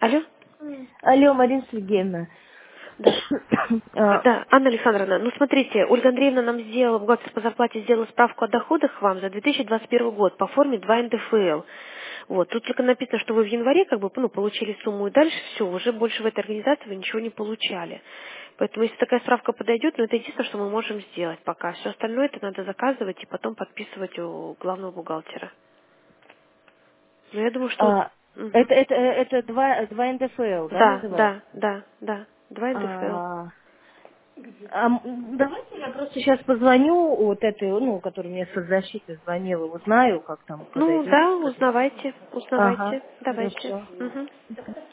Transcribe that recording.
Алло? Алло, Марина Сергеевна. Да. А, Да, Анна Александровна, ну смотрите, Ольга Андреевна нам сделала, бухгалтер по зарплате сделала справку о доходах вам за 2021 год по форме 2 НДФЛ. Вот, тут только написано, что вы в январе как бы, ну, получили сумму и дальше все, уже больше в этой организации вы ничего не получали. Поэтому если такая справка подойдет, ну это единственное, что мы можем сделать пока. Все остальное это надо заказывать и потом подписывать у главного бухгалтера. Но я думаю, что... а, Мгм. это два НДФЛ, да, Да, называется? да, да, да. 2 НДФЛ. А, давайте я просто сейчас позвоню вот этой, ну, которая мне с защиты звонила, узнаю, как там Ну подойдет. да, узнавайте, Ага, узнавайте, давайте. хорошо. Мгм.